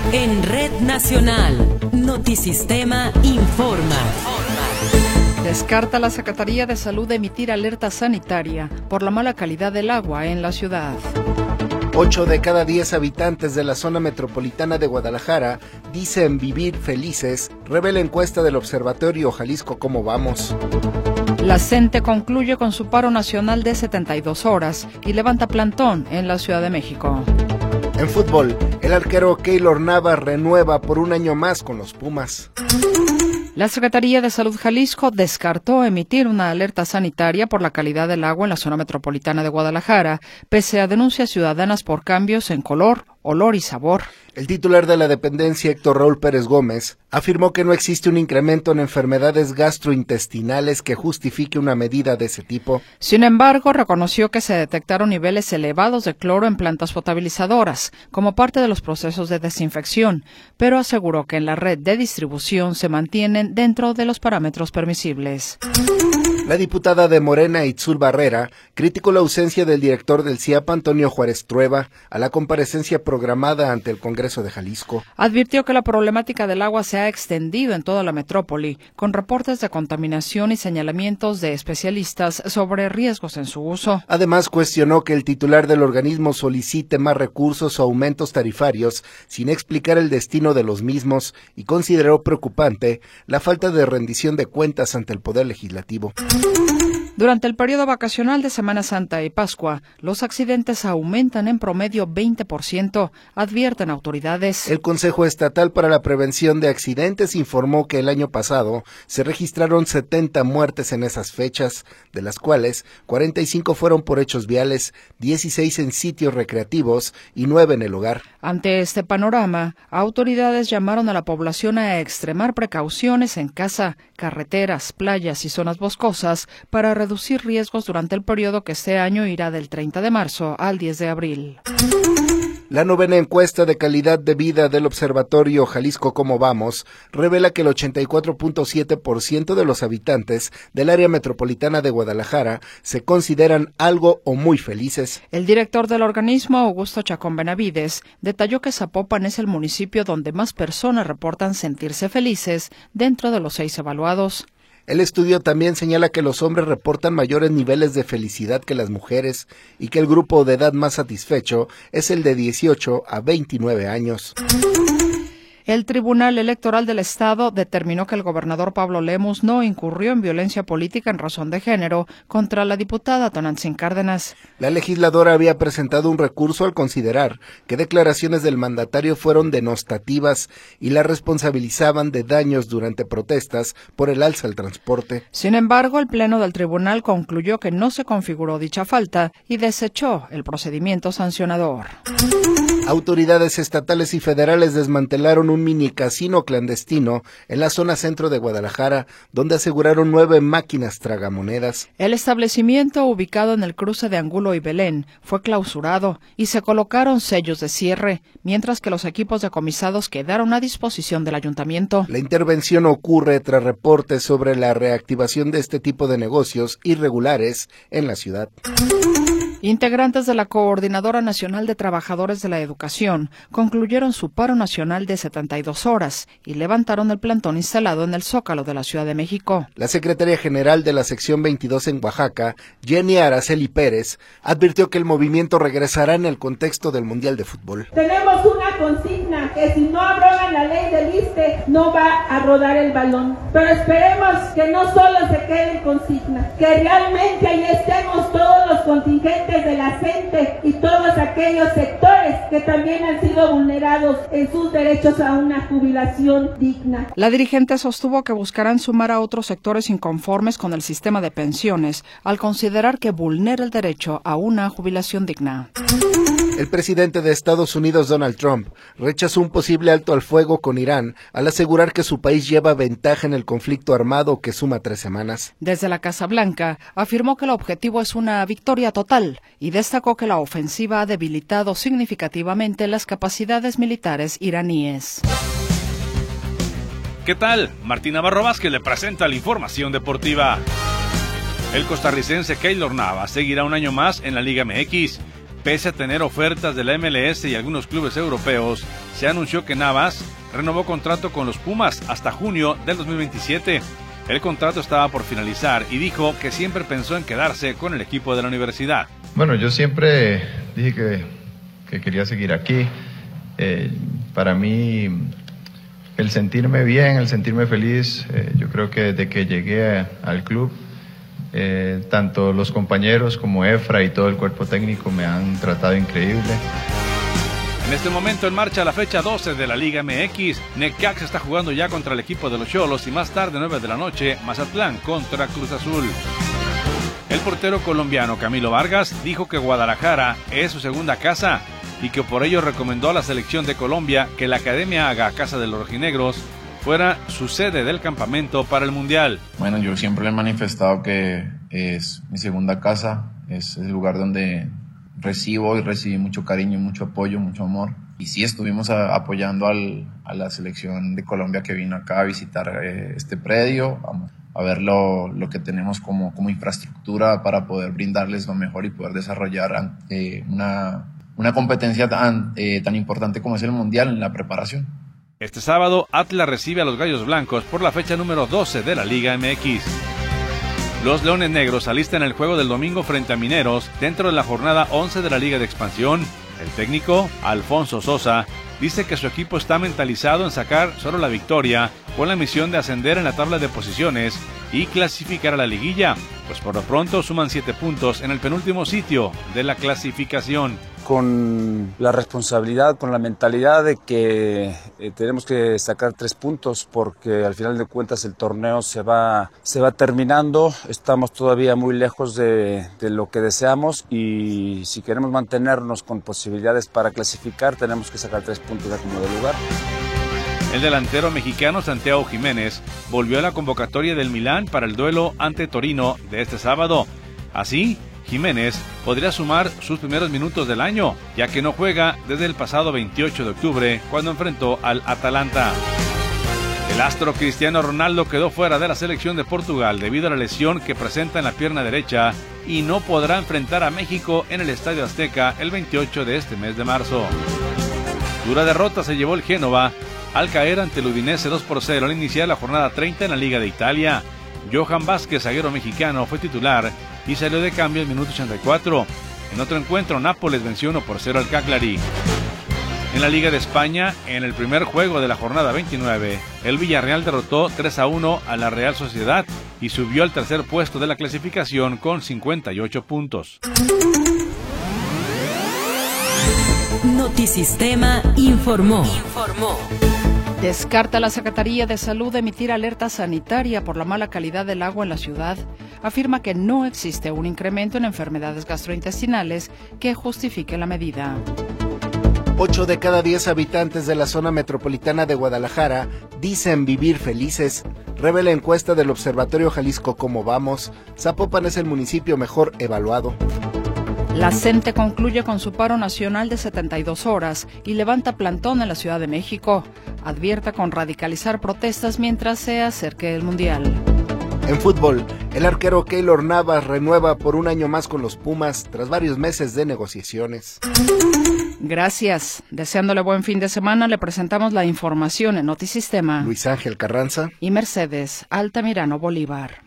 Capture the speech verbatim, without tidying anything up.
En Red Nacional, Notisistema informa. Descarta la Secretaría de Salud emitir alerta sanitaria por la mala calidad del agua en la ciudad. Ocho de cada diez habitantes de la zona metropolitana de Guadalajara dicen vivir felices, revela encuesta del Observatorio Jalisco Cómo Vamos. La CENTE concluye con su paro nacional de setenta y dos horas y levanta plantón en la Ciudad de México. En fútbol, el arquero Keylor Nava renueva por un año más con los Pumas. La Secretaría de Salud Jalisco descartó emitir una alerta sanitaria por la calidad del agua en la zona metropolitana de Guadalajara, pese a denuncias ciudadanas por cambios en color, olor y sabor. El titular de la dependencia, Héctor Raúl Pérez Gómez, afirmó que no existe un incremento en enfermedades gastrointestinales que justifique una medida de ese tipo. Sin embargo, reconoció que se detectaron niveles elevados de cloro en plantas potabilizadoras, como parte de los procesos de desinfección, pero aseguró que en la red de distribución se mantienen dentro de los parámetros permisibles. La diputada de Morena, Itzul Barrera, criticó la ausencia del director del C I A P, Antonio Juárez Trueba, a la comparecencia programada ante el Congreso de Jalisco. Advirtió que la problemática del agua se ha extendido en toda la metrópoli, con reportes de contaminación y señalamientos de especialistas sobre riesgos en su uso. Además, cuestionó que el titular del organismo solicite más recursos o aumentos tarifarios sin explicar el destino de los mismos y consideró preocupante la falta de rendición de cuentas ante el Poder Legislativo. Durante el periodo vacacional de Semana Santa y Pascua, los accidentes aumentan en promedio veinte por ciento, advierten autoridades. El Consejo Estatal para la Prevención de Accidentes informó que el año pasado se registraron setenta muertes en esas fechas, de las cuales cuarenta y cinco fueron por hechos viales, dieciséis en sitios recreativos y nueve en el hogar. Ante este panorama, autoridades llamaron a la población a extremar precauciones en casa, carreteras, playas y zonas boscosas para reducir riesgos durante el periodo que este año irá del treinta de marzo al diez de abril. La novena encuesta de calidad de vida del Observatorio Jalisco Cómo Vamos revela que el ochenta y cuatro punto siete por ciento de los habitantes del área metropolitana de Guadalajara se consideran algo o muy felices. El director del organismo, Augusto Chacón Benavides, detalló que Zapopan es el municipio donde más personas reportan sentirse felices dentro de los seis evaluados. El estudio también señala que los hombres reportan mayores niveles de felicidad que las mujeres y que el grupo de edad más satisfecho es el de dieciocho a veintinueve años. El Tribunal Electoral del Estado determinó que el gobernador Pablo Lemus no incurrió en violencia política en razón de género contra la diputada Tonantzin Cárdenas. La legisladora había presentado un recurso al considerar que declaraciones del mandatario fueron denostativas y la responsabilizaban de daños durante protestas por el alza al transporte. Sin embargo, el Pleno del Tribunal concluyó que no se configuró dicha falta y desechó el procedimiento sancionador. Autoridades estatales y federales desmantelaron un mini casino clandestino en la zona centro de Guadalajara, donde aseguraron nueve máquinas tragamonedas. El establecimiento, ubicado en el cruce de Angulo y Belén, fue clausurado y se colocaron sellos de cierre, mientras que los equipos decomisados quedaron a disposición del ayuntamiento. La intervención ocurre tras reportes sobre la reactivación de este tipo de negocios irregulares en la ciudad. Integrantes de la Coordinadora Nacional de Trabajadores de la Educación concluyeron su paro nacional de setenta y dos horas y levantaron el plantón instalado en el Zócalo de la Ciudad de México. La secretaria general de la sección veintidós en Oaxaca, Jenny Araceli Pérez, advirtió que el movimiento regresará en el contexto del Mundial de Fútbol. Tenemos una consigna que si no abrogan la ley del ISSSTE no va a rodar el balón, pero esperemos que no solo se quede en consigna, que realmente ahí estemos todos los contingentes de la CENTE y todos aquellos sectores que también han sido vulnerados en sus derechos a una jubilación digna. La dirigente sostuvo que buscarán sumar a otros sectores inconformes con el sistema de pensiones al considerar que vulnera el derecho a una jubilación digna. El presidente de Estados Unidos, Donald Trump, rechazó un posible alto al fuego con Irán al asegurar que su país lleva ventaja en el conflicto armado que suma tres semanas. Desde la Casa Blanca, afirmó que el objetivo es una victoria total y destacó que la ofensiva ha debilitado significativamente las capacidades militares iraníes. ¿Qué tal? Martín Navarro Vázquez le presenta la información deportiva. El costarricense Keylor Nava seguirá un año más en la Liga M X. Pese a tener ofertas de la M L S y algunos clubes europeos, se anunció que Navas renovó contrato con los Pumas hasta junio del dos mil veintisiete. El contrato estaba por finalizar y dijo que siempre pensó en quedarse con el equipo de la universidad. Bueno, yo siempre dije que, que quería seguir aquí. Eh, para mí, el sentirme bien, el sentirme feliz, eh, yo creo que desde que llegué a, al club, eh, tanto los compañeros como Efra y todo el cuerpo técnico me han tratado increíble. En este momento en marcha la fecha doce de la Liga M X. Necaxa está jugando ya contra el equipo de los Xolos y más tarde, nueve de la noche, Mazatlán contra Cruz Azul. El portero colombiano Camilo Vargas dijo que Guadalajara es su segunda casa y que por ello recomendó a la selección de Colombia que la academia haga Casa de los Rojinegros fuera su sede del campamento para el Mundial. Bueno, yo siempre le he manifestado que es mi segunda casa, es el lugar donde recibo y recibí mucho cariño, mucho apoyo, mucho amor. Y sí, estuvimos a, apoyando al, a la selección de Colombia que vino acá a visitar eh, este predio, a, a ver lo, lo que tenemos como, como infraestructura para poder brindarles lo mejor y poder desarrollar eh, una, una competencia tan, eh, tan importante como es el Mundial en la preparación. Este sábado, Atlas recibe a los Gallos Blancos por la fecha número doce de la Liga M X. Los Leones Negros alistan el juego del domingo frente a Mineros dentro de la jornada once de la Liga de Expansión. El técnico, Alfonso Sosa, dice que su equipo está mentalizado en sacar solo la victoria con la misión de ascender en la tabla de posiciones y clasificar a la liguilla, pues por lo pronto suman siete puntos en el penúltimo sitio de la clasificación. Con la responsabilidad, con la mentalidad de que eh, tenemos que sacar tres puntos porque al final de cuentas el torneo se va, se va terminando, estamos todavía muy lejos de, de lo que deseamos y si queremos mantenernos con posibilidades para clasificar tenemos que sacar tres puntos de como de lugar. El delantero mexicano Santiago Jiménez volvió a la convocatoria del Milán para el duelo ante Torino de este sábado. Así, Jiménez podría sumar sus primeros minutos del año, ya que no juega desde el pasado veintiocho de octubre, cuando enfrentó al Atalanta. El astro Cristiano Ronaldo quedó fuera de la selección de Portugal debido a la lesión que presenta en la pierna derecha y no podrá enfrentar a México en el Estadio Azteca el veintiocho de este mes de marzo. Dura derrota se llevó el Génova al caer ante el Udinese dos por cero al iniciar la jornada treinta en la Liga de Italia. Johan Vázquez, zaguero mexicano, fue titular y salió de cambio en minuto ochenta y cuatro. En otro encuentro, Nápoles venció uno por cero al Cagliari. En la Liga de España, en el primer juego de la jornada veintinueve, el Villarreal derrotó tres a uno a la Real Sociedad y subió al tercer puesto de la clasificación con cincuenta y ocho puntos. Notisistema informó. Informó. Descarta la Secretaría de Salud emitir alerta sanitaria por la mala calidad del agua en la ciudad. Afirma que no existe un incremento en enfermedades gastrointestinales que justifique la medida. Ocho de cada diez habitantes de la zona metropolitana de Guadalajara dicen vivir felices. Revela encuesta del Observatorio Jalisco Cómo Vamos. Zapopan es el municipio mejor evaluado. La CENTE concluye con su paro nacional de setenta y dos horas y levanta plantón en la Ciudad de México. Advierte con radicalizar protestas mientras se acerque el Mundial. En fútbol, el arquero Keylor Navas renueva por un año más con los Pumas tras varios meses de negociaciones. Gracias. Deseándole buen fin de semana, le presentamos la información en Notisistema. Luis Ángel Carranza y Mercedes Altamirano Bolívar.